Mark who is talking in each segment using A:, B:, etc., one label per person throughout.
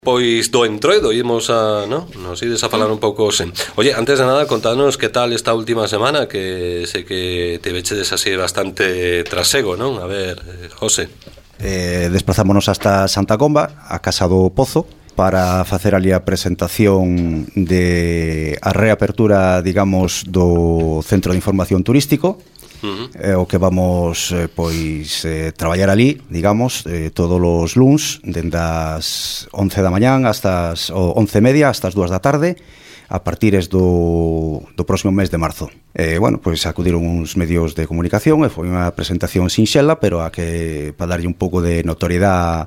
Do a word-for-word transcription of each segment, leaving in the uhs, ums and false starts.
A: Pois do Entroido ímos a, ¿no? Nos ides a falar un pouco sen. Oye, antes de nada, contanos que tal esta última semana, que sei que te vechedes así bastante trasego, non? A ver, José.
B: Eh, desplazámonos hasta Santa Comba, a Casa do Pozo, para facer ali a presentación de a reapertura, digamos, do Centro de Información Turístico. Uh-huh. eh, o que vamos eh, pois eh, traballar ali, digamos, eh, todos os luns dende as once da mañán hasta as o once e media hasta as dúas da tarde a partires do, do próximo mes de marzo. Eh, bueno, pois acudiron uns medios de comunicación e foi unha presentación sinxela, pero a que para darlle un pouco de notoriedade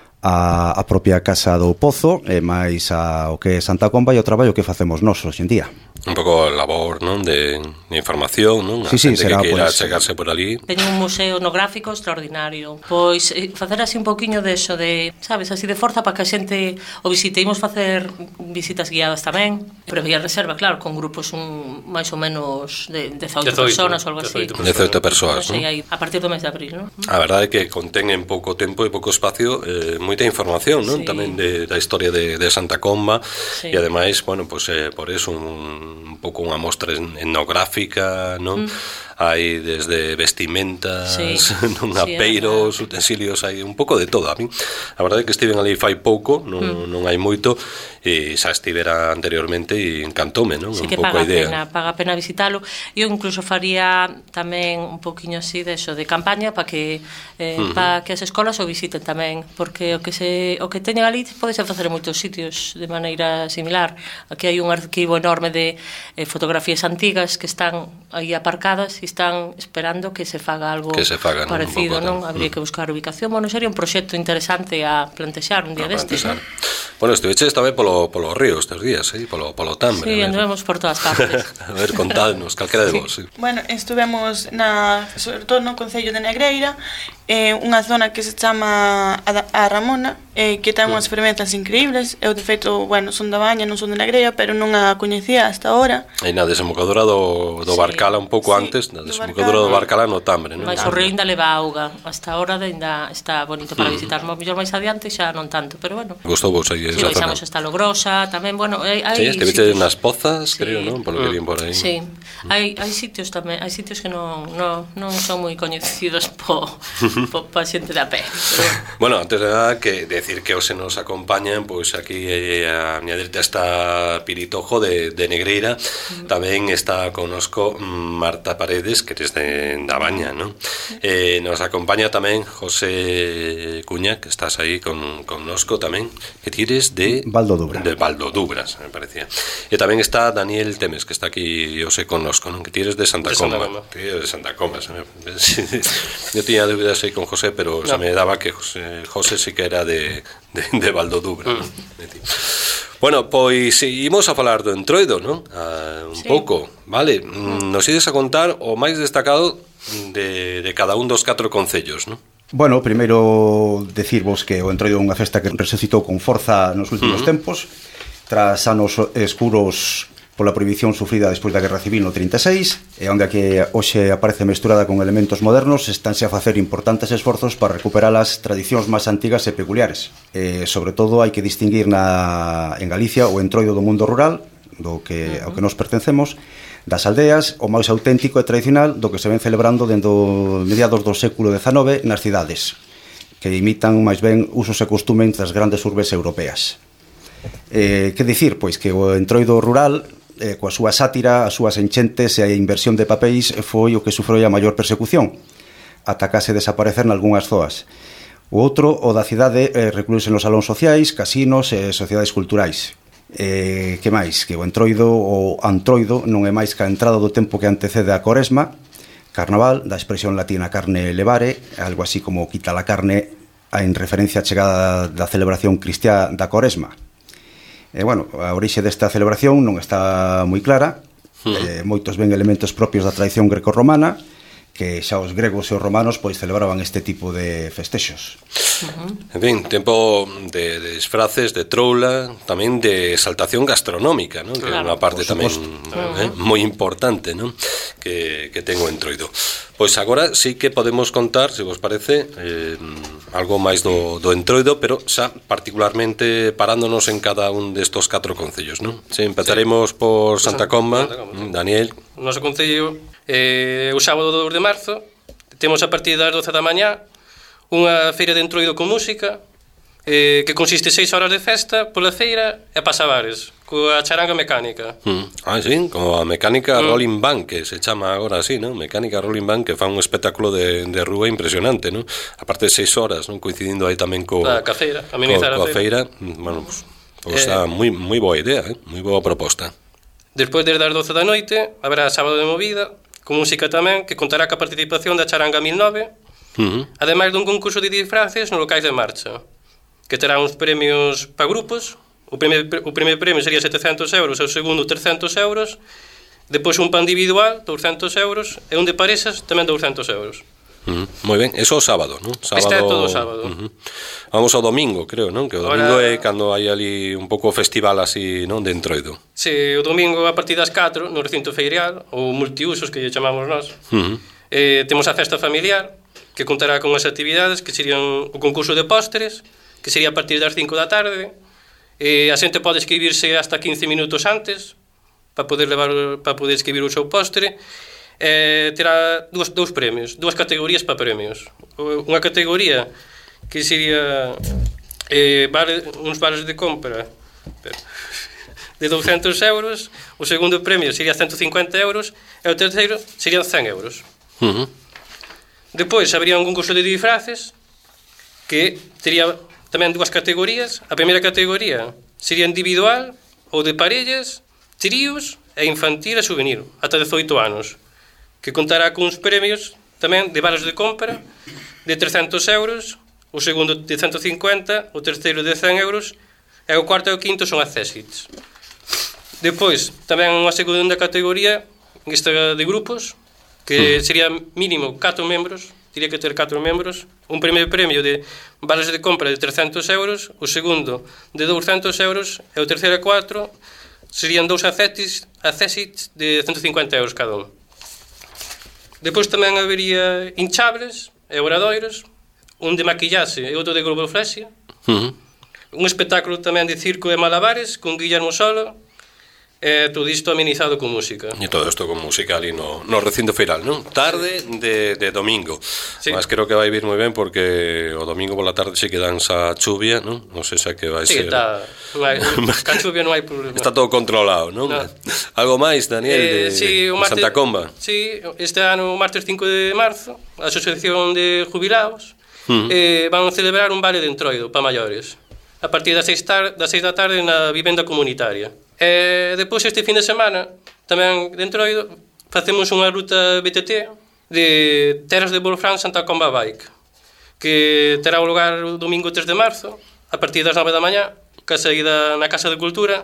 B: a, a propia Casa do Pozo e máis a o que é Santa Comba e o traballo que facemos nós hoxe en día.
A: Un pouco labor, non, de, de información, non? A
B: sí, sí,
A: xente
B: será,
A: que queira
B: pues,
A: chegarse por ali.
C: Teño un museo etnográfico extraordinario. Pois facer así un poquinho de eso de, sabes, así de forza para que a xente o visite. Imos facer visitas guiadas tamén, pero vía reserva, claro, con grupos un, máis ou menos de dezaoito personas ou algo así.
A: dezaoito persoas,
C: non? Sei, a partir do mes de abril, non?
A: A verdade é que contén en pouco tempo e pouco espacio eh, moita información, non? Sí. Tamén de, da historia de, de Santa Comba, sí. E ademais, bueno, pues, eh, por eso un un pouco unha mostra etnográfica, non? Mm. Hai desde vestimentas, sí. non, apeiros, sí, utensilios, hai un pouco de todo. A mí, a verdade é que estiven ali fai pouco, non, mm. non hai moito, e xa estivera anteriormente e encantoume, non?
C: Sí,
A: un
C: que
A: pouco
C: paga
A: a idea.
C: Pena, paga pena visitalo. Eu incluso faría tamén un poquinho así de eso, de campaña para que eh, uh-huh. para que as escolas o visiten tamén, porque o que se o que teñen ali podese facer en moitos sitios de maneira similar. Aquí hai un arquivo enorme de eh, fotografías antigas que están aí aparcadas e están esperando que se faga algo
A: que se faga,
C: parecido,
A: non?
C: non? Habría que buscar ubicación. Bueno, sería un proxecto interesante a plantexar un día destes, non?
A: Bueno, estiveches tamén polo, polo río estes días, eh? polo, polo Tambre.
C: Sí, anduvemos por todas partes.
A: A ver, contadnos, calquera de vos. Sí.
D: Bueno, estuvemos na, sobre todo no Concello de Negreira, eh, unha zona que se chama a, a Ramona, eh, que ten unhas fermentas increíbles. Eu, de feito, bueno, son da Baña, non son de Negreira, pero non a coñecía hasta ahora.
A: E na desembocadura do, do sí. Barcala un pouco sí, antes, na desembocadura do Barcala no Tambre, non?
C: Mais o río ainda leva auga, hasta ahora ainda está bonito para visitar, mm. mellor máis adiante xa non tanto, pero bueno.
A: Gustou vos aí esa
C: zona? Sí, baixamos hasta Logrosa, tamén, bueno, hai
A: sí, estiveches nas Pozas,
C: sí.
A: creo, non? Por lo que vin por aí.
C: Sí, mm. hai, hai sitios tamén, hai sitios que non, non, non son moi coñecidos po, po, po xente de a pé. Pero...
A: Bueno, antes de nada, que decir que hoxe nos acompañan, pois pues aquí eh, a miña dereita está Piritojo de, de Negreira, mm. tamén está conosco Marta Paredes, que eres de da Baña, non? Eh, nos acompaña tamén José Cuña, que estás aí con, con nosco tamén, que tires de
B: Valdodubra.
A: De Valdodubras, me parecía. E tamén está Daniel Temes, que está aquí José con nosco, non? Que tires de Santa Comba. De Santa Comba. Eu tiña dúbidas aí con José, pero no. Se me daba que José, José sí que era de, de, de Valdodubra. Mm. Bueno, pois imos a falar do Entroido, non? Ah, un sí. pouco, vale? Mm. Nos ides a contar o máis destacado de, de cada un dos catro concellos, non?
B: Bueno, primeiro decirvos que o Entroido é unha festa que resucitou con forza nos últimos uh-huh. tempos, tras anos escuros pola prohibición sufrida despois da Guerra Civil no trinta e seis, e onde a que hoxe aparece mesturada con elementos modernos, estánse a facer importantes esforzos para recuperar as tradicións máis antigas e peculiares. E, sobre todo, hai que distinguir na, en Galicia o Entroido do mundo rural, do que, uh-huh. ao que nos pertencemos, das aldeas, o máis auténtico e tradicional do que se ven celebrando dende mediados do século dezanove nas cidades, que imitan máis ben usos e costumes das grandes urbes europeas. Eh, que dicir? Pois que o Entroido rural, eh, coa súa sátira, as súas enchentes e a inversión de papéis foi o que sufreu a maior persecución, ata case desaparecer nalgúnas zoas. O outro, o da cidade, eh, recluirse nos salóns sociais, casinos e sociedades culturais. Eh, que máis? Que o Entroido ou Antroido non é máis que a entrada do tempo que antecede a Coresma, Carnaval, da expresión latina carne levare, algo así como quita la carne, en referencia á chegada da celebración cristiá da Coresma. E, bueno, a orixe desta celebración non está moi clara, uh-huh. eh, moitos ven elementos propios da tradición greco-romana, que xa os gregos e os romanos pois celebraban este tipo de festexos.
A: Uh-huh. En fin, tempo de, de disfraces, de troula, tamén de exaltación gastronómica, ¿no? Que é unha parte tamén eh, moi importante, ¿no? que, que ten o Entroido. Pois agora sí que podemos contar, se vos parece, eh, algo máis do, do entroido, pero xa particularmente parándonos en cada un destos catro concellos, non? Sí, empezaremos sí. por Santa Comba, Santa Comba sí. Daniel.
E: O noso concello, eh, o sábado dos de marzo, temos a partir das doce da mañá unha feira de entroido con música, eh, que consiste seis horas de festa pola feira e pasabares, coa charanga mecánica.
A: Mm. Ah, sí, como a mecánica mm. Rolling Band, que se chama agora así, ¿no? Mecánica Rolling Band, que fan un espectáculo de, de rúa impresionante, ¿no? Aparte de seis horas, ¿no? Coincidindo aí tamén co...
E: A feira, amenizar
A: co,
E: a feira.
A: feira. Bueno, pues, pues eh, moi, moi boa idea, ¿eh? Moi boa proposta.
E: Despois desde as doce da noite, haberá sábado de movida, con música tamén, que contará ca participación da charanga mil nove, uh-huh. ademais dun concurso de disfraces no locais de marcha, que terá uns premios para grupos. O primeiro, o primeiro premio sería setecentos euros, o segundo trescentos euros, depois un pan individual, douscentos euros, e un de parexas tamén douscentos euros.
A: Uh-huh. Moi ben, eso o sábado, non? Sábado...
E: Este é todo o sábado.
A: Uh-huh. Vamos ao domingo, creo, non? Que o domingo Ahora... é cando hai ali un pouco festival así, non? De entroido.
E: Sí, o domingo a partir das catro, no recinto feireal, ou multiusos, que lle chamamos nós,
A: uh-huh.
E: eh, temos a festa familiar, que contará con as actividades, que serían o concurso de pósteres, que sería a partir das cinco da tarde. Eh, a xente pode escribirse hasta quince minutos antes para poder levar para poder escribir o seu postre. Eh, terá dous, dous premios, dúas categorías para premios. Unha categoría que sería eh, vale, uns vales de compra de douscentos euros, o segundo premio sería ciento cincuenta euros e o terceiro serían cen euros.
A: Uh-huh.
E: Depois habría un concurso de disfraces que tería tamén dúas categorías. A primeira categoría sería individual ou de parellas, tríos e infantil e souvenir, ata dezoito anos, que contará con uns premios tamén de vales de compra de trescentos euros, o segundo de ciento cincuenta, o terceiro de cen euros e o cuarto e o quinto son accessits. Depois, tamén unha segunda categoría esta de grupos, que sería mínimo catro membros, tiría que ter catro membros, un primeiro premio de vales de compra de trescentos euros, o segundo de douscentos euros e o terceiro e cuatro serían dous accessits, accessits de ciento cincuenta euros cada un. Depois tamén habería hinchables e oradoiros, un de maquillaxe e outro de globoflexia,
A: uh-huh.
E: un espectáculo tamén de circo e malabares con Guillermo Solo, e todo isto amenizado con música.
A: E todo isto con música ali no, no recinto feiral, non? Tarde de, de domingo. Sí. Mas creo que vai vir moi ben porque o domingo pola tarde se quedan esa chuvia, non? Non sei xa que vai
E: sí,
A: ser... Sí,
E: está... Ca chuvia non hai problema.
A: Está todo controlado, non? No. Algo máis, Daniel, eh, de, sí, de martes, Santa Comba?
E: Sí, este ano, o martes cinco de marzo, a Asociación de Jubilados uh-huh. eh, van celebrar un vale de entroido para maiores a partir das seis, tar das seis da tarde na vivenda comunitaria. E depois este fin de semana tamén de entroido facemos unha ruta B T T de Terras de Bolfrán Santa Comba Bike, que terá o lugar o domingo tres de marzo a partir das nove da mañá, ca saída na Casa de Cultura.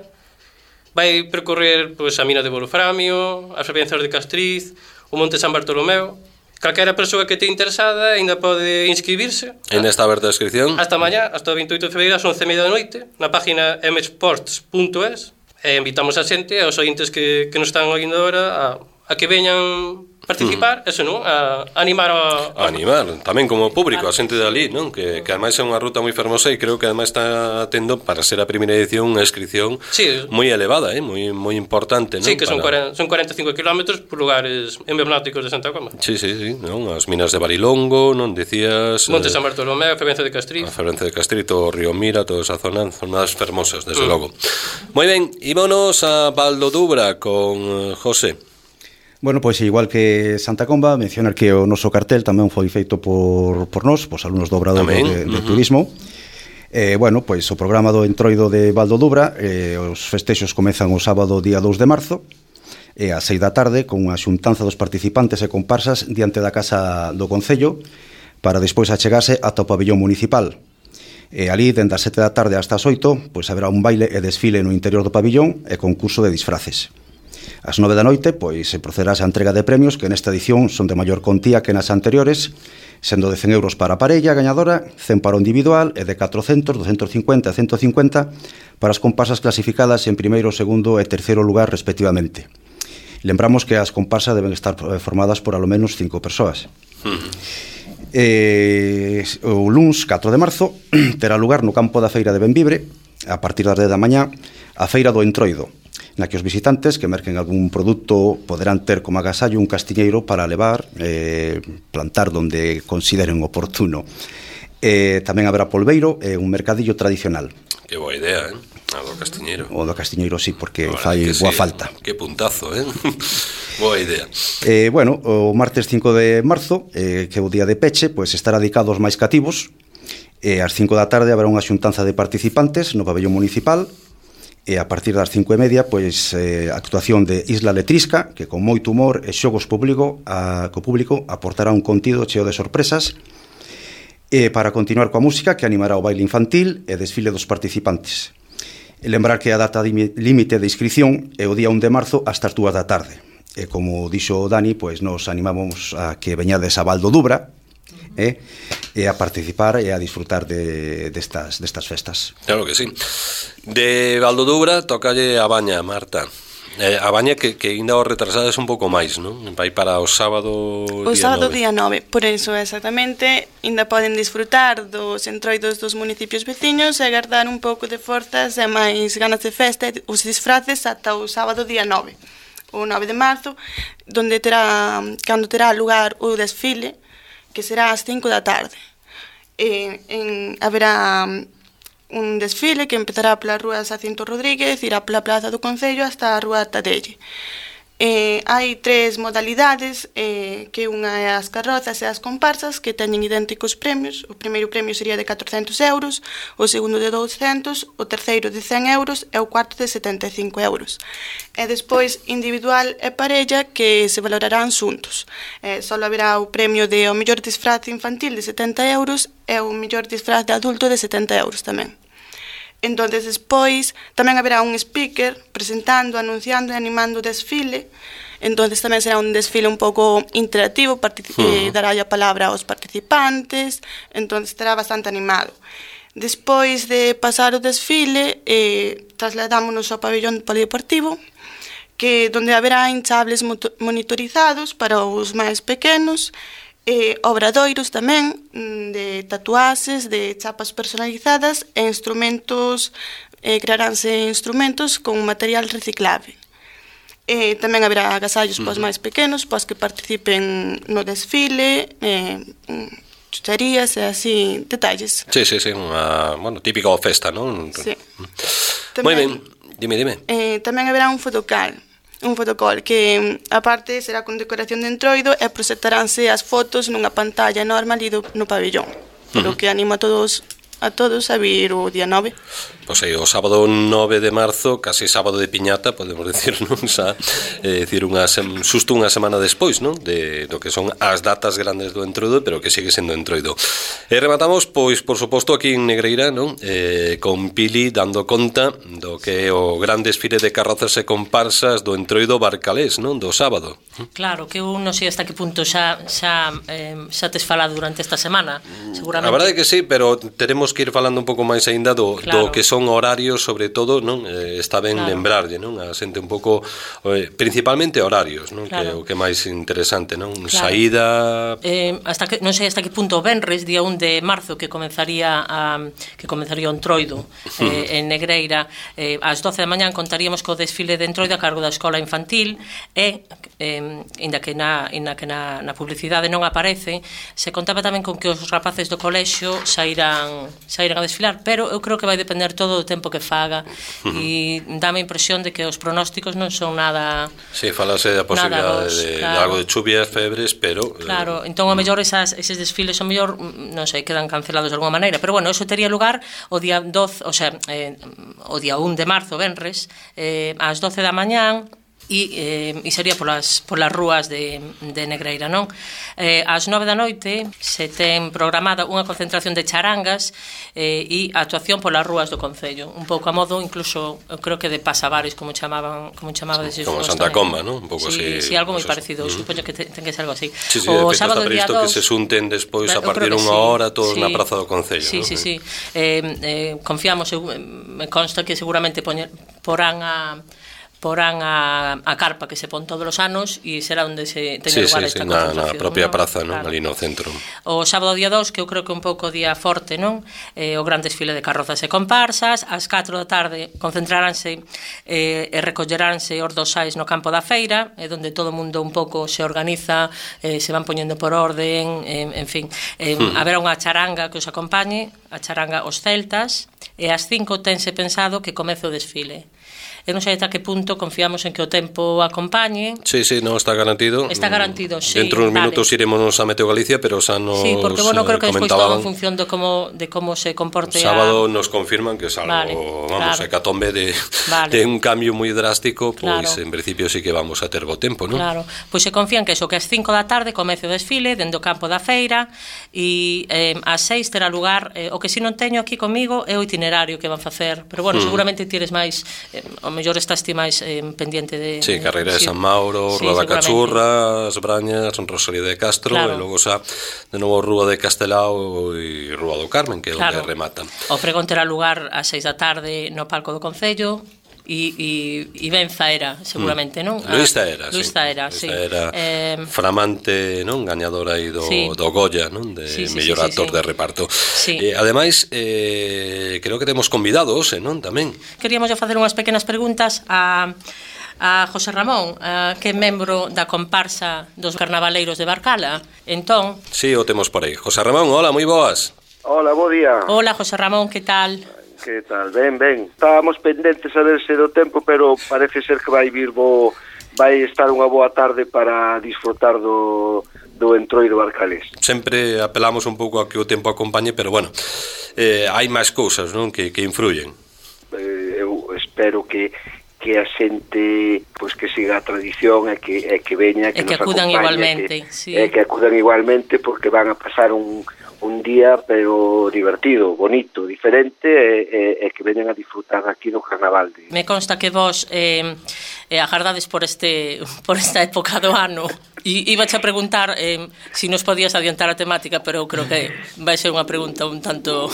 E: Vai percorrer pois, a mina de Wolframio, as fervenzas de Castriz, o Monte San Bartolomeu. Calquera persoa que te interesada ainda pode inscribirse.
A: En esta aberta inscripción?
E: Hasta mañá, hasta o veintioito de febreiro, ás once e media da noite, na página m sports punto es. E invitamos a xente, aos ointes que, que nos están oindo agora, a, a que veñan participar, mm. eso non, a, a animar a,
A: a... animar, tamén como público, a xente de ali, non? Que, que ademais é unha ruta moi fermosa e creo que ademais está tendo, para ser a primeira edición, unha inscripción sí. moi elevada, eh? moi, moi importante, non?
E: Sí, que son,
A: para...
E: son cuarenta e cinco kilómetros por lugares emblemáticos de Santa Comba.
A: Sí, sí, sí, non? As minas de Barilongo, non decías...
E: Monte San Bartolomé, a Fervenza de Castriz.
A: A Fervenza de Castriz, o Río Mira, toda esa zona, zonas fermosas, desde mm. logo. Moi ben, ímonos a Valdodubra con José.
B: Bueno, pois igual que Santa Comba, mencionar que o noso cartel tamén foi feito por, por nós, por alumnos do Obradoiro de, de uh-huh. Turismo. Eh, bueno, pois o programa do entroido de Valdodubra, eh, os festexos comezan o sábado día dous de marzo, e a seis da tarde, con a xuntanza dos participantes e comparsas diante da Casa do Concello, para despois achegarse ata o pabillón municipal. E ali, dende as sete da tarde hasta as oito, pois haberá un baile e desfile no interior do pabillón e concurso de disfraces. Ás nove da noite, pois, se procederá a entrega de premios que nesta edición son de maior contía que nas anteriores, sendo de cen euros para a parella gañadora, cen para o individual e de catrocentos, doscientos cincuenta e ciento cincuenta para as comparsas clasificadas en primeiro, segundo e terceiro lugar respectivamente. Lembramos que as comparsas deben estar formadas por alo menos cinco persoas. Eh, o luns catro de marzo terá lugar no campo da Feira de Benvibre, a partir das dez da mañá, a Feira do Entroido, na que os visitantes que merquen algún produto poderán ter como agasallo un castiñeiro para levar, eh, plantar donde consideren oportuno. Eh, tamén haberá polveiro e un mercadillo tradicional.
A: Que boa idea, eh? A do castiñeiro.
B: O do castiñeiro, sí, porque
A: vale,
B: fai boa
A: sí,
B: falta.
A: Que puntazo, eh? Boa idea.
B: Eh, bueno, o martes cinco de marzo, eh, que é o día de peche, pois estará dedicado aos máis cativos. E ás cinco da tarde haberá unha xuntanza de participantes no pabellón municipal. E a partir das cinco e media, pois, eh, actuación de Isla Letrisca, que con moito humor e xogos público, a, co público aportará un contido cheo de sorpresas. E para continuar coa música, que animará o baile infantil e desfile dos participantes. E lembrar que a data límite de inscripción é o día un de marzo hasta as dúas da tarde. E como dixo Dani, pois nos animamos a que veñades a Val do Dubra, eh, e a participar e a disfrutar de, destas, destas festas.
A: Claro que sí. De Val do Dubra, tocalle a Baña, Marta. Eh, a Baña que, que ainda o retrasades un pouco máis, non? Vai para o sábado
D: o
A: día
D: sábado
A: nove.
D: día nove, por eso exactamente ainda poden disfrutar dos entroidos dos municipios veciños e agardar un pouco de forzas e máis ganas de festa e os disfraces ata o sábado día nove, o nove de marzo, donde terá, cando terá lugar o desfile, que será ás cinco da tarde. E, en, haberá un desfile que empezará pola rúa Jacinto Rodríguez, irá pola Plaza do Concello hasta a rúa Tadelle. Eh, hai tres modalidades, eh, que unha é as carrozas e as comparsas, que teñen idénticos premios. O primeiro premio sería de catrocentos euros, o segundo de douscentos, o terceiro de cen euros e o cuarto de setenta e cinco euros. E despois individual e parella, que se valorarán xuntos. Eh, só haberá o premio de o mellor disfraz infantil de setenta euros e o mellor disfraz de adulto de setenta euros tamén. Entonces, despois, tamén haberá un speaker presentando, anunciando e animando o desfile. Entonces, tamén será un desfile un pouco interactivo, particip- uh-huh. dará a palabra aos participantes, entonces estará bastante animado. Despois de pasar o desfile, eh, trasladámonos ao pabellón polideportivo, que donde haberá hinchables monitorizados para os máis pequenos, e obradoiros tamén de tatuaxes, de chapas personalizadas e instrumentos, eh, crearánse instrumentos con material reciclable. E tamén haberá agasallos para os máis pequenos, para os que participen no desfile, eh, chucherías e así, detalles.
A: Sí, sí, sí, unha, bueno, típica festa, non?
D: Sí.
A: Moi ben, dime, dime.
D: Eh, tamén haberá un fotocal. Un fotocall que, aparte, será con decoración de entroido e proxectaránse as fotos nunha pantalla enorme ali do, no pabellón. Pero uh-huh. que animo a todos a todos a vir o día nove.
A: Pois aí, o sábado nove de marzo, casi sábado de piñata, podemos decir, non? Xa, é dicir, unha sem, susto unha semana despois, non? De do que son as datas grandes do entroido, pero que sigue sendo entroido. E rematamos, pois, por suposto, aquí en Negreira, non? Eh, con Pili dando conta do que é o gran desfile de carrozas e comparsas do entroido barcalés, non? Do sábado.
C: Claro, que eu non sei hasta que punto xa xa eh, xa tes falado durante esta semana, seguramente.
A: A verdade é que sí, pero teremos que ir falando un pouco máis aínda do,
C: claro.
A: do que son horarios, sobre todo, non? Eh, está ben claro. lembrarlle, non? A xente un pouco, eh, principalmente horarios, non? Claro. Que é o que é máis interesante, non? Claro. Saída...
C: Eh, hasta que non sei hasta que punto o venres, día un de marzo, que comenzaría a, que comenzaría o entroido eh, en Negreira, eh, ás doce da mañá contaríamos co desfile de entroido a cargo da escola infantil e eh, inda que na, inda que na, na publicidade non aparece, se contaba tamén con que os rapaces do colexio sairán sairán a desfilar, pero eu creo que vai depender todo do tempo que faga e dame a impresión de que os pronósticos non son nada...
A: Si, sí, falase da posibilidade
C: vos,
A: de,
C: claro.
A: de algo de chuvias, febres, pero...
C: Claro, eh, entón, a mellor esas, eses desfiles, o mellor, non sei, quedan cancelados de alguma maneira, pero bueno, eso tería lugar o día doce, o sea, eh, o día un de marzo, venres, eh, ás doce da mañán, e, eh, e sería polas, polas rúas de, de Negreira, non? Eh, ás nove da noite se ten programada unha concentración de charangas eh, e a actuación polas rúas do Concello, un pouco a modo, incluso, eu creo que de pasavares, como chamaban, como chamaba
A: sí, como Santa Comba, non? Un pouco
C: sí,
A: así.
C: Sí, algo moi
A: pues
C: parecido, uh -huh. supoño que te, ten que ser algo así.
A: Sí, sí, o sábado día dos, que se xunten despois a partir unha sí, hora todos sí, na Praza do Concello,
C: sí,
A: ¿no?
C: Sí, sí, sí. Eh, eh, confiamos, me consta que seguramente poñer, porán a porán a, a carpa que se pon todos os anos e será onde se teña
A: sí,
C: lugar
A: sí,
C: esta
A: sí, na,
C: concentración.
A: na propia
C: ¿no?
A: praza, non?
C: Claro.
A: Ali no centro.
C: O sábado día dos, que eu creo que é un pouco día forte, non? Eh, o gran desfile de carrozas e comparsas, ás catro da tarde concentraránse eh, e recolleránse os dorsais no campo da feira, eh, onde todo o mundo un pouco se organiza, eh, se van poñendo por orden, eh, en fin. Eh, hmm. Haberá unha charanga que os acompañe, a charanga Os Celtas, e ás cinco tense pensado que comece o desfile. Eu non sei ata que punto confiamos en que o tempo acompañe.
A: Sí, sí, non está garantido.
C: Está garantido, sí.
A: Dentro uns
C: vale.
A: minutos iremos a Meteo Galicia, pero xa nos
C: sí, porque bueno, creo que despois todo en
A: comentaban.
C: función de como, de como se comporte
A: Sábado
C: a...
A: nos confirman que es algo,
C: Vale,
A: vamos,
C: claro.
A: hecatombe de,
C: Vale.
A: de un cambio moi drástico, pois
C: Claro.
A: en principio sí que vamos a ter bo tempo, non?
C: Claro, pois se confían que eso, que ás cinco da tarde comece o desfile dentro do campo da feira e eh, ás seis terá lugar, eh, o que si non teño aquí comigo é o itinerario que van facer, pero bueno, mm. seguramente tires máis, eh, o mellor estás ti máis eh, pendiente de...
A: Sí, Carreira de
C: sí.
A: San Mauro,
C: sí,
A: Rúa da
C: seguramente.
A: Cachurra, As Brañas, Rosalía de Castro,
C: Claro.
A: e logo xa de novo Rúa de Castelao e Rúa do Carmen, que é
C: Claro.
A: onde rematan.
C: O pregón terá lugar ás seis da tarde no palco do Concello e, e, e ben Zaera, seguramente, non?
A: Mm. Luís Zaera,
C: Luís
A: sí.
C: Zaera, sí.
A: Zaera,
C: Eh,
A: framante, non? Gañador aí do,
C: sí.
A: do Goya, non? De
C: Sí, sí,
A: mellor
C: sí, sí,
A: actor
C: sí.
A: de reparto.
C: Sí.
A: Eh, ademais, eh, creo que temos convidados, eh, non? Tamén.
C: Queríamos facer unhas pequenas preguntas a... a José Ramón, uh, que é membro da comparsa dos carnavaleiros de Barcala. Entón...
A: Sí, o temos por aí. José Ramón, hola, moi boas.
F: Hola, bo día.
C: Hola, José Ramón, que tal?
F: Que tal? Ben, ben. Estábamos pendentes a verse do tempo, pero parece ser que vai vir bo... vai estar unha boa tarde para disfrutar do, do entroido barcalés.
A: Sempre apelamos un pouco a que o tempo acompañe, pero bueno, eh, hai máis cousas, non? Que, que influyen.
F: Eh, eu espero que que a xente pois que siga a tradición e que e que veña, que,
C: e que
F: nos
C: acudan
F: acompañe,
C: igualmente,
F: que,
C: sí.
F: e que acudan igualmente porque van a pasar un un día pero divertido, bonito, diferente e, e, e que veñan a disfrutar aquí do carnaval. De...
C: Me consta que vos eh, eh, agardades por este por esta época do ano. E iba a preguntar eh, si nos podías adiantar a temática, pero eu creo que vai ser unha pregunta un tanto...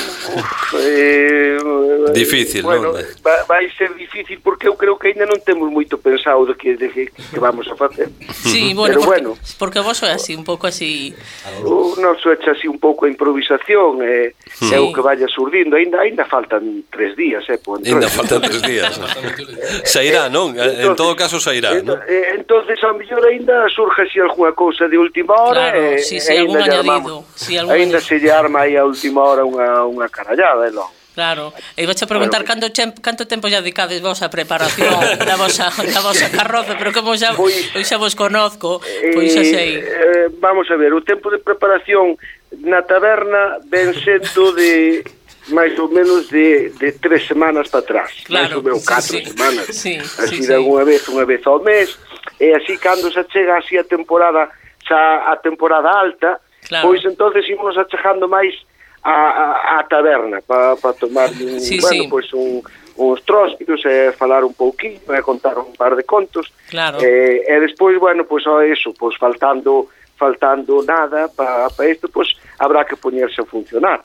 F: Uf, eh,
A: difícil,
F: bueno,
A: non?
F: Va, vai ser difícil porque eu creo que ainda non temos moito pensado de que, de que, que vamos a facer.
C: Sí, bueno,
F: pero
C: porque,
F: bueno,
C: porque vos é así, un pouco así...
F: o noso echa así un pouco a improvisación e
C: Sí.
F: é o que vaya surdindo. Ainda ainda faltan tres días, eh, po
A: Ainda faltan tres días. ¿No? Sairá, non? En
F: Entonces,
A: todo caso sairá,
F: ento,
A: non?
F: eh, entonces a mellor ainda surge así algunha cousa de última hora.
C: Claro,
F: e,
C: sí,
F: e
C: sí, algún
F: ainda lle
C: añadido,
F: armamos-
C: sí, algún
F: ainda
C: añadido.
F: se lle arma aí a última hora unha, unha carallada, eh, logo.
C: Claro, e iba a preguntar
F: Claro.
C: canto, che- canto tempo ya dedicades vos a preparación da vosa, da vosa carroza, pero como xa,
F: Pois-
C: eu xa vos conozco, pois xa sei.
F: Eh, vamos a ver, o tempo de preparación na taberna ven sendo de máis ou menos de, de tres semanas para atrás, máis
C: Claro,
F: ou menos
C: sí,
F: catro
C: sí.
F: semanas,
C: Sí,
F: así
C: sí,
F: de
C: sí.
F: alguna vez, unha vez ao mes, e así cando se chega así a temporada, xa a temporada alta,
C: Claro.
F: pois entonces imos achegando máis a, a, a taberna para pa tomar un,
C: Sí,
F: bueno,
C: sí.
F: pois un uns tróspicos e falar un pouquinho e contar un par de contos.
C: Claro.
F: Eh, e despois, bueno, pois a eso, pois faltando faltando nada para pa isto, pois habrá que poñerse a funcionar.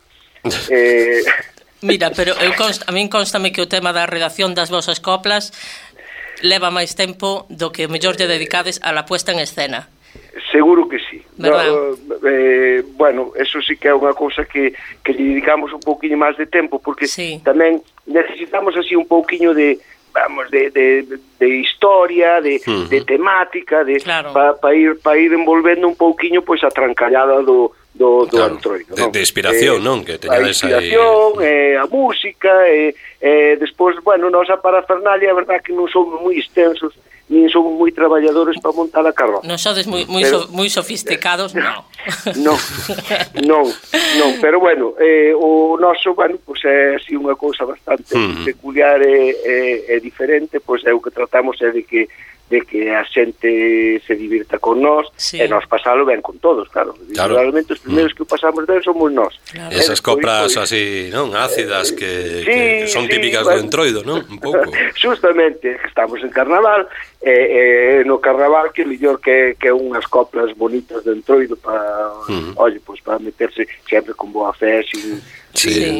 F: eh,
C: Mira, pero eu consta, a min constame que o tema da redacción das vosas coplas leva máis tempo do que o mellor lle dedicades a la puesta en escena.
F: seguro que sí.
C: Verdad?
F: No, eh, bueno, eso sí que é unha cousa que, que lle dedicamos un pouquiño máis de tempo, porque
C: Sí.
F: tamén necesitamos así un pouquiño de vamos de, de, de historia, de,
A: Uh-huh.
F: de temática, de
C: Claro.
F: para pa ir pa ir envolvendo un pouquiño pois a trancallada do do, do
A: Claro,
F: antroido,
A: de-
F: non?
A: de inspiración, non? Que
F: a
A: teñades aí-
F: inspiración, eh, a música, e eh, eh, despois, bueno, nós a parafernalia, a verdad que non somos moi extensos, nin somos moi traballadores para montar a carroza.
C: Non sodes moi, moi,
F: Pero-
C: so, moi sofisticados, non.
F: Non, non, non, pero bueno, eh, o noso, bueno, pois é así unha cousa bastante
A: Mm.
F: peculiar e, e, e diferente, pois é o que tratamos é de que de que a xente se divirta con nós
C: Sí.
F: e nós pasalo ben con todos, claro.
A: Claro.
F: Realmente os primeiros que o pasamos ben somos nós.
C: Claro.
F: E
A: Esas
F: despois,
A: coplas
F: pois,
A: así, non? Ácidas que,
F: Sí,
A: que son
F: sí,
A: típicas
F: bueno.
A: do entroido, non? Un pouco.
F: Justamente, estamos en carnaval e, e no carnaval que mellor que, que unhas coplas bonitas de entroido para,
A: Mm.
F: oye, pois para meterse sempre con boa fe, sin,
A: Sí.
F: sin,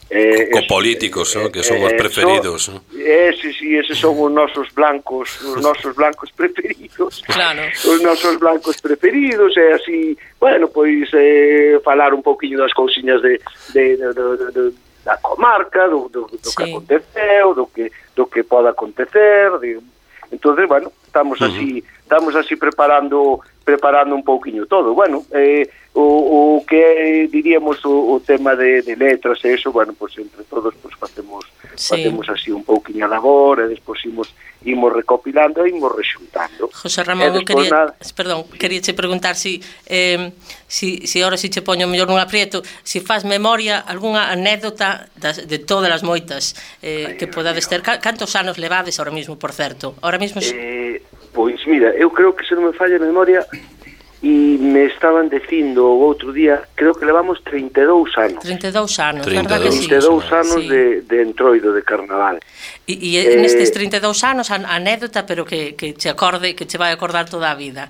A: Eh, co políticos, eh, no? Que son eh, os preferidos,
F: so, no? Ese, sí, eses son os nosos blancos, os nosos blancos preferidos.
C: Claro.
F: Os nosos blancos preferidos, e así, bueno, pois eh, falar un pouquiño das cousiñas de, de, de, de, de, de da comarca, do, do, do sí. que aconteceu, do que do que pode acontecer, de, entonces, bueno, estamos uh -huh. así, estamos así preparando preparando un pouquiño todo. Bueno, eh, o, o que diríamos o, o tema de, de letras e eso, bueno, pues entre todos pues facemos sí. facemos así un pouquiño a labor e despois imos imos recopilando e imos rexuntando.
C: José Ramón, quería, nada... perdón, quería che preguntar si eh, si si ahora si che poño mellor nun aprieto, si faz memoria algunha anécdota das, de todas as moitas eh, Ay, que podades ter. Cantos anos levades ahora mismo, por certo? Ahora mismo
F: eh, pois mira, eu creo que se non me falla a memoria e me estaban dicindo o outro día, creo que levamos treinta e dous anos.
C: treinta e dous anos,
F: verdad que sí? treinta e dous anos sí. de, de entroido de carnaval.
C: E, e eh, nestes trinta e dous anos, a anécdota, pero que, que che acorde, que che vai acordar toda a vida.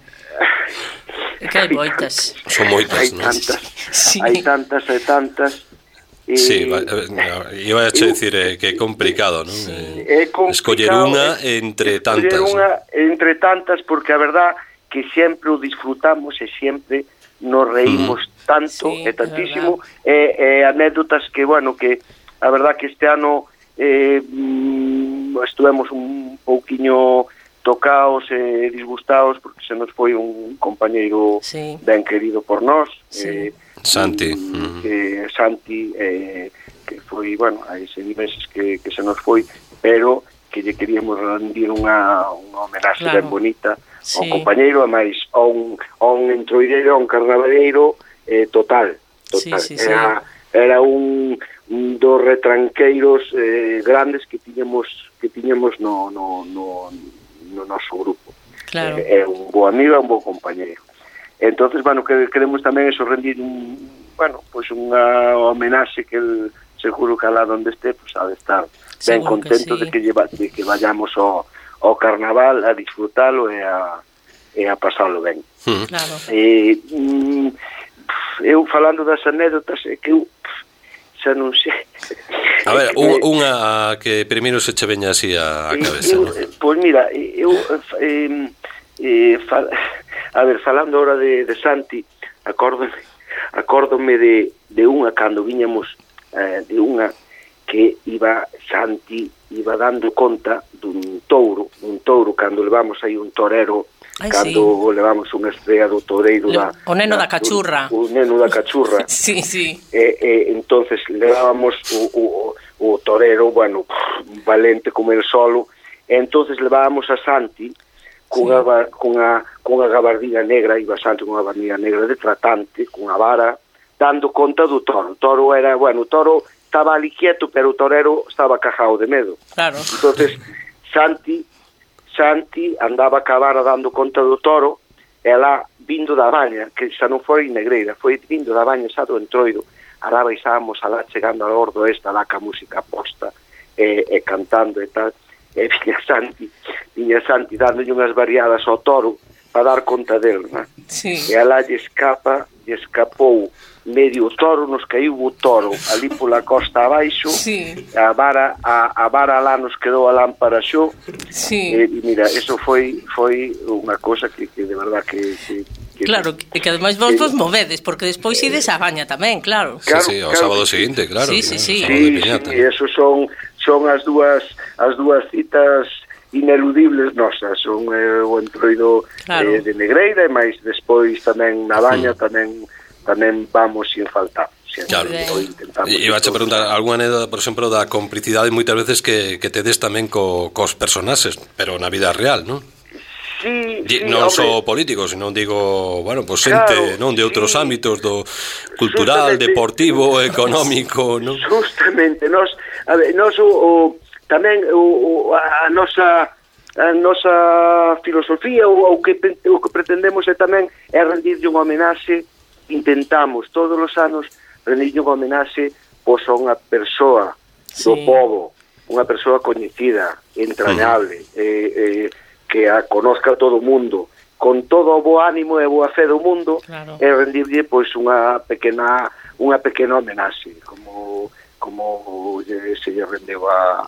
C: Que hai moitas.
A: Son moitas,
F: hai
A: non?
F: Tantas, sí. Hai tantas, hai tantas.
A: Eh, sí, iba a che dicir eh, que é complicado, non?
F: Sí. É complicado.
A: Escoller unha entre tantas.
F: Escoller unha entre tantas, porque a verdad que sempre o disfrutamos e sempre nos reímos mm. tanto sí, e tantísimo e, e anécdotas que, bueno, que a verdad que este ano eh, estuvemos un pouquiño tocaos e disgustados porque se nos foi un compañeiro sí. ben querido por nós, sí. eh,
A: Santi
F: mm, que Santi eh, que foi, bueno, hai seis meses que, que se nos foi, pero que lle queríamos rendir unha, unha homenaxe claro. ben bonita sí. ao compañeiro, a máis a un, a un entroideiro, a un carnavaleiro eh, total, total. Sí, sí, era, sí. era un, un dos retranqueiros eh, grandes que tiñamos que tiñamos no, no, no, no noso grupo.
C: Claro.
F: É eh, un bo amigo, un bo compañeiro. Entonces, bueno, que queremos tamén eso rendir un, bueno, pois pues unha homenaxe que el seguro que alá donde este, pues ha de estar ben contento sí. de que lleva, de que vayamos ao, ao carnaval a disfrutalo e a e a pasalo ben.
C: Mm. Claro.
F: E mm, eu falando das anécdotas é que eu xa non sei.
A: A ver, un, unha que primeiro se che veña así a, a cabeza,
F: ¿no? Pois pues mira, eu eh, eh, fal, a ver, falando ahora de, de Santi, acórdome, acórdome de, de unha cando viñamos eh, de unha que iba Santi iba dando conta dun touro, un touro cando levamos aí un torero. Ay, cando sí. levamos unha estrella do toureiro da,
C: o neno da, da cachurra
F: o, o neno da cachurra
C: sí, sí.
F: E, e entonces levábamos o, o, o torero, bueno, valente como el solo, e entonces levábamos a Santi cunha, sí. cunha, cunha gabardina negra, iba Santi cunha gabardina negra de tratante, cunha vara, dando conta do toro. O toro era, bueno, o toro estaba ali quieto, pero o torero estaba cajado de medo.
C: Claro.
F: Entonces Santi Santi andaba a cabara dando conta do toro e lá vindo da baña, que xa non foi negreira, foi vindo da baña xa do entroido, alá baixábamos alá chegando ao ordo esta, alá ca música posta e, e cantando e tal, e viña Santi viña Santi dándolle unhas variadas ao toro para dar conta del, ¿no?
C: Sí.
F: E alá lle escapa, lle escapou medio toro, nos caiu o toro ali pola costa abaixo,
C: sí.
F: a vara a, a vara lá nos quedou a lámpara xo,
C: sí.
F: e, e mira, eso foi foi unha cosa que, que de verdad que, que, que
C: claro, e que ademais vos vos movedes, porque despois ides a baña tamén, claro.
A: Claro, sí, sí, o
F: claro,
A: sábado seguinte, claro.
C: Sí, sí, sí.
F: Sí, sí, sí, eso son son as dúas as dúas citas ineludibles nosas, son eh, o entroido claro. eh, de Negreira e máis despois tamén na baña, uh -huh. tamén tamén vamos sin faltar.
A: Claro. E iba a preguntar algunha anécdota, por exemplo, da complicidade moitas veces que, que tedes tamén co, cos personaxes, pero na vida real, non?
F: Sí, sí,
A: non
F: hombre.
A: só políticos, sino digo, bueno, pues xente, claro, non, de outros sí. ámbitos do cultural, deportivo, económico, non?
F: Justamente, nos, a ver, nos o, o tamén o, o a nosa a nosa filosofía o, o que o que pretendemos é tamén é rendirlle unha homenaxe. Intentamos todos os anos rendirlle unha homenaxe pois a unha persoa do sí. povo, unha persoa coñecida, entrañable, mm. eh, eh, que a conozca todo o mundo, con todo o bo ánimo e boa fe do mundo, claro. e rendirlle pois unha pequena unha pequena homenaxe, como como se lle rendeu a,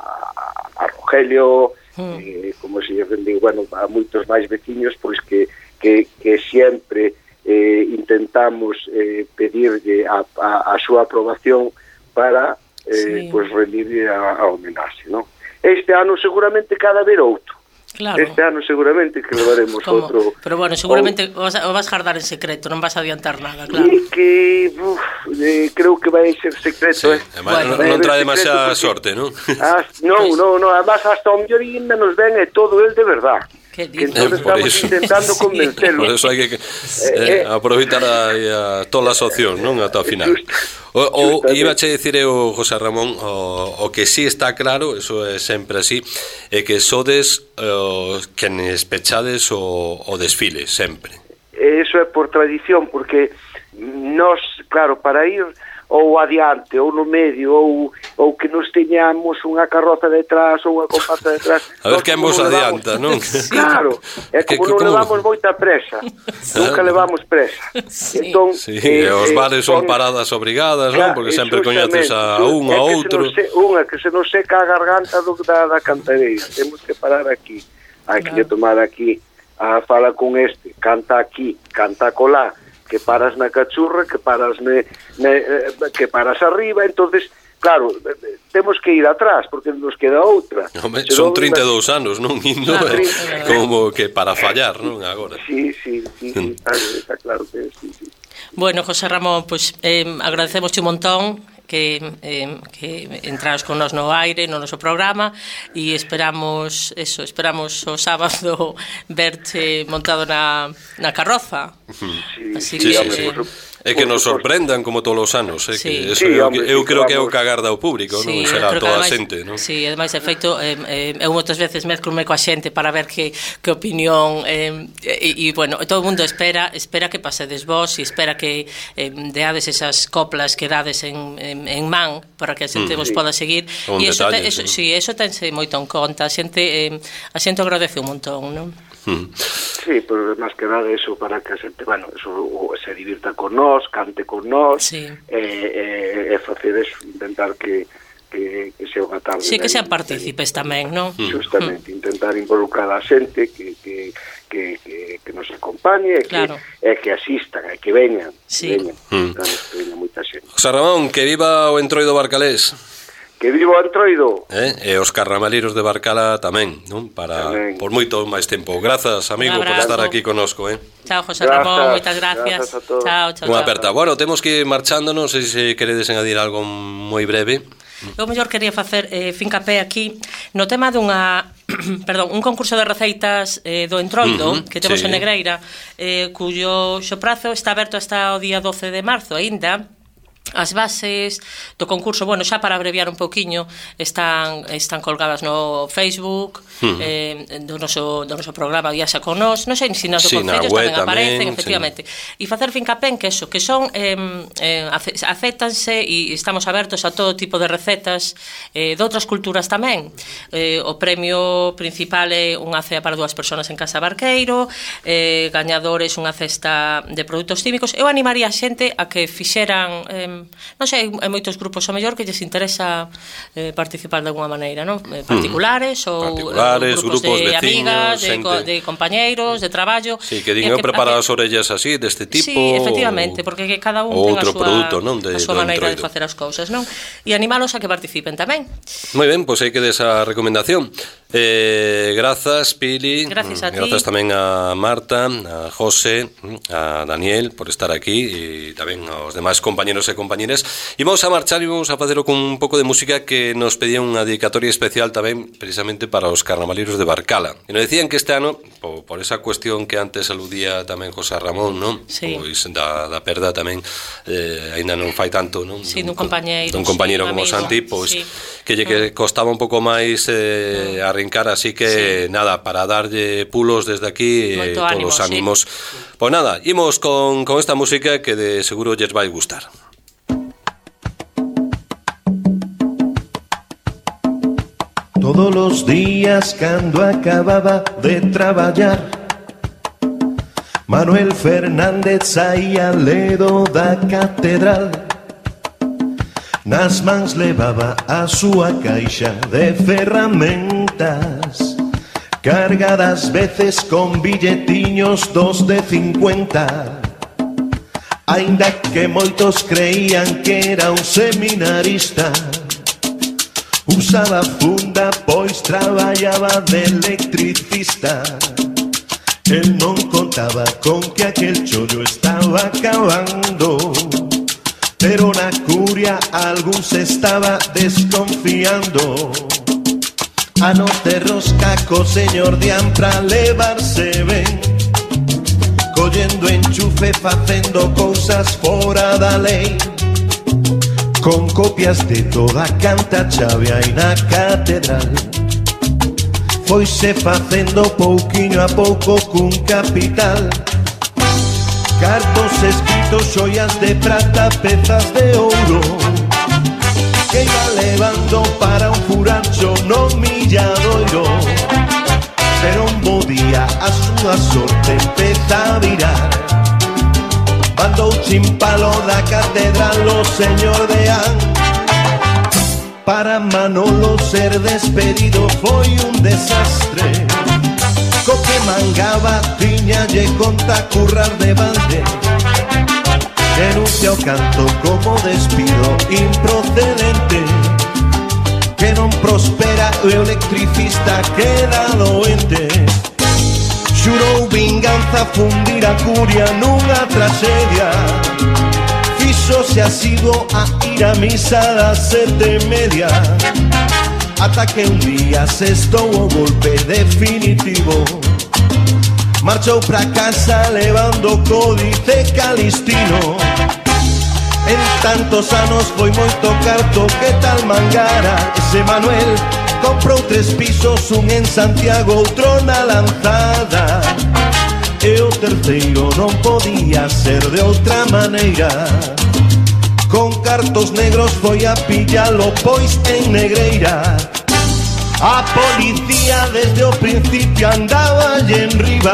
F: a Rogelio, mm. eh, como se lle rendeu, bueno, a moitos máis veciños, pois que, que, que sempre eh, intentamos eh, pedirlle a, a, a súa aprobación para eh, sí. pois rendirle a, a homenaxe, non? Este ano seguramente cada ver outro.
C: Claro.
F: Este ano seguramente que levaremos outro.
C: Pero bueno, seguramente o, o vas guardar en secreto, non vas a adiantar nada, claro.
F: E que uf, eh, creo que vai ser secreto,
A: sí.
F: eh.
A: Bueno, non, non trae demasiada sorte, non?
F: Ah, non, non, non, además hasta o mellor ainda nos ven e todo el de verdad. Que entonces estamos eso. intentando sí. convencerlo.
A: Por eso hai que, que eh, eh, aproveitar a, a todas as opcións, non? Ata o final. O, o iba a che dicir eu, José Ramón, o, o que sí está claro, eso é sempre así, é que sodes uh, quenes pechades o, o desfile, sempre.
F: Eso é por tradición, porque nos, claro, para ir ou adiante, ou no medio, ou, ou que nos teñamos unha carroza detrás ou unha comparsa detrás.
A: A ver quen vos adianta, non?
F: Claro, é como non levamos moita presa, nunca levamos presa.
C: Sí,
F: entón,
A: sí eh, os bares son paradas obrigadas, non? Porque sempre coñeces a un a outro.
F: Unha que se nos seca a garganta do, da, da cantareira, temos que parar aquí, hai que tomar aquí, a fala con este, canta aquí, canta colá, que paras na cachurra, que paras ne, ne, que paras arriba, entonces, claro, temos que ir atrás, porque nos queda outra.
A: Hombre, son trinta e dous anos, non? Indo, claro, eh, como que para fallar, non? Agora.
F: Sí, sí, sí, sí está, está claro que sí, sí.
C: Bueno, José Ramón, pues eh, agradecemos un montón que, eh, que entras con nos no aire, no noso programa, e esperamos eso, esperamos o sábado verte montado na, na carroza.
F: Sí,
C: así
A: sí,
C: que,
A: sí, sí. É que nos sorprendan como todos os anos, é
C: sí.
A: que eso
F: sí,
A: eu,
F: hombre,
A: eu creo
F: vamos.
A: que é o cagar do público,
C: sí,
A: non? Será toda a
C: ademais,
A: xente, non?
C: Sí, ademais, de feito, eh, eh, eu moitas veces mezclume coa xente para ver que, que opinión eh, e, e, bueno, todo o mundo espera espera que pasedes vos e espera que eh, deades esas coplas que dades en, en, en man para que a xente mm, vos sí. poda seguir
A: e
C: eso,
A: detalle,
C: te, eso,
A: sí.
C: sí, eso tense moito en conta, a xente eh, a xente agradece un montón, non?
F: Sí, pero máis que nada eso para que a xente, bueno, eso, o, se divirta con nós, cante con nós,
C: sí.
F: e, e, e facer eso, intentar que, que, que sea unha tarde.
C: Sí, que sean partícipes tamén, non?
F: Justamente, mm. intentar involucrar a xente que, que, que, que, que nos acompañe e que,
C: claro.
F: e que asistan, e que veñan,
C: sí.
F: veñan,
A: mm.
F: que veña moita xente.
A: José Ramón, que viva o Entroido Barcalés.
F: Que viva o Entroido.
A: Eh? E os carnamaliros de Barcala tamén, non? Para tamén. Por moito máis tempo. Grazas, amigo, por estar aquí conosco, eh?
C: Chao, José Ramón, moitas gracias. Chao, chao.
A: Unha aperta. Bueno, temos que ir marchando, non sei se queredes engadir algo moi breve.
C: Eu mellor quería facer eh, fincapé aquí no tema dunha perdón, un concurso de receitas eh, do Entroido uh -huh, que temos sí. en Negreira, eh, cuyo xo prazo está aberto hasta o día doce de marzo aínda. As bases do concurso, bueno, xa para abreviar un pouquiño, están están colgadas no Facebook, uh -huh. eh, do noso do noso programa Viaxa con nós, non sei se nos do
A: sí,
C: concellos tamén aparecen,
A: tamén,
C: efectivamente. E sí. facer fincapé en que eso, que son eh, eh, acéptanse e estamos abertos a todo tipo de recetas eh, de outras culturas tamén. Eh, o premio principal é unha cea para dúas persoas en Casa Barqueiro, eh, gañadores unha cesta de produtos químicos. Eu animaría a xente a que fixeran eh, non sei, hai moitos grupos ao mellor que lles interesa eh, participar de alguma maneira, non? Eh, particulares mm. ou
A: particulares,
C: grupos, grupos de
A: veciños,
C: amigas, de,
A: xente...
C: de compañeiros, de traballo.
A: Sí, que digan preparar as orellas así deste tipo.
C: Sí, efectivamente, porque que cada un ten a súa, producto, non? De, a súa maneira de facer as cousas, non? E animalos a que participen tamén.
A: Moi ben, pois aí que desa recomendación. Eh, grazas, Pili.
C: Gracias a ti.
A: Grazas tamén a Marta, a José, a Daniel por estar aquí e tamén aos demais compañeros e compañeras. E vamos a marchar e vamos a facelo con un pouco de música que nos pedía unha dedicatoria especial tamén precisamente para os carnamaliros de Barcala. E nos decían que este ano, por, por esa cuestión que antes aludía tamén José Ramón, non?
C: Sí.
A: Pois da, da perda tamén eh, ainda non fai tanto, non?
C: Sí, dun compañeiro.
A: Dun compañeiro
C: sí,
A: como
C: amigo.
A: Santi, pois
C: sí.
A: que lle que costaba un pouco máis eh, mm. arrincar, así que sí. nada, para darlle pulos desde aquí eh, todos ánimo, os ánimos. Sí. Pois nada, imos con, con esta música que de seguro lles vai gustar.
G: Todos los días cando acababa de traballar, Manuel Fernández saía ledo da catedral. nas mans levaba a súa caixa de ferramentas, cargadas veces con billetiños dos de cincuenta. Ainda que moitos creían que era un seminarista, usaba funda pois traballaba de electricista. El non contaba con que aquel chollo estaba acabando, pero na curia algún se estaba desconfiando. A no te rosca co señor Diampra levarse ben, collendo enchufe facendo cousas fora da lei, con copias de toda canta chave hai na catedral. Foise facendo pouquiño a pouco cun capital, cartos escritos, xoias de prata, pezas de ouro, que iba levando para un furancho no milladoiro. Pero un bo día a súa sorte empeza a virar, mandou chimpalo da catedral o señor deán. Para Manolo ser despedido foi un desastre, co que mangaba tiñalle conta currar de balde. Denuncia o canto como despido improcedente, que non prospera o electricista queda doente. Xurou vinganza fundir a curia nunha tragedia, fixose asiduo a ir a misa das sete media, ata que un día se estou o golpe definitivo. Marchou pra casa levando o códice calistino. En tantos anos foi moito carto, que tal mangara ese Manuel. Comprou tres pisos, un en Santiago, outro na Lanzada, e o terceiro non podía ser de outra maneira. Con cartos negros foi a pillalo pois en Negreira. A policía desde o principio andaba en riba,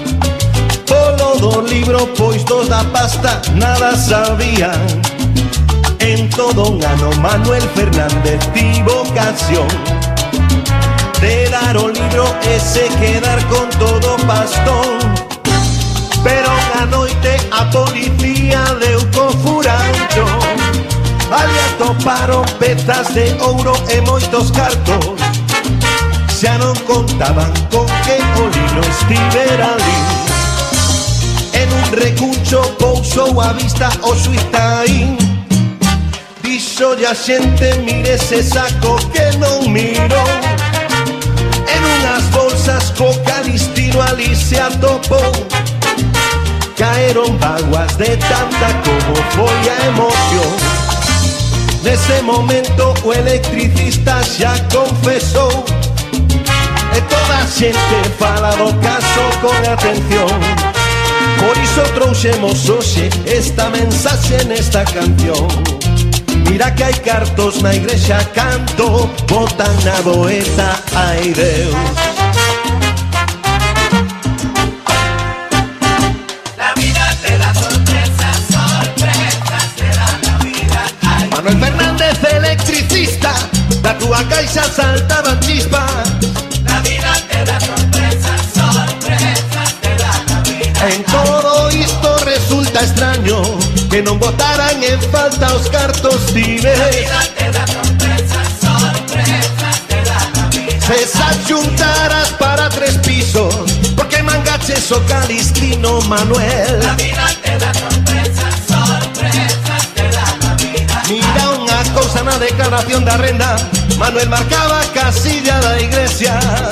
G: polo do libro pois dos da pasta nada sabían. En todo un ano Manuel Fernández tivo ocasión de dar o libro e se quedar con todo pastón, pero unha noite a policía deu co furancho. Ali atoparon pezas de ouro e moitos cartos, xa non contaban con que o libro estivera ali. En un recuncho pousou a vista o Suizaín, dixo a xente mire ese saco que non mirou. En unhas bolsas co calistino ali se atopou, caeron vaguas de tanta como foi a emoción. Nese momento o electricista xa confesou, e toda a xente fala do caso con atención. Por iso trouxemos hoxe esta mensaxe nesta canción. Mira que hai cartos na igrexa, canto botan na boeta, ai Deus.
H: La vida te da sorpresas, sorpresas te da la vida, ay.
G: Manuel Fernández, electricista, da túa caixa saltaban chispas.
H: La vida te da sorpresas, sorpresas te da la vida.
G: En todo isto resulta extraño que non botaran en falta os cartos cives.
H: La vida te da sorpresas, sorpresas te da la vida.
G: Se xuntaras para tres pisos, porque mangaches o calistino Manuel.
H: La vida te da sorpresas, sorpresas te da la vida.
G: Mira unha cousa na declaración da renda, Manuel marcaba casilla da iglesia.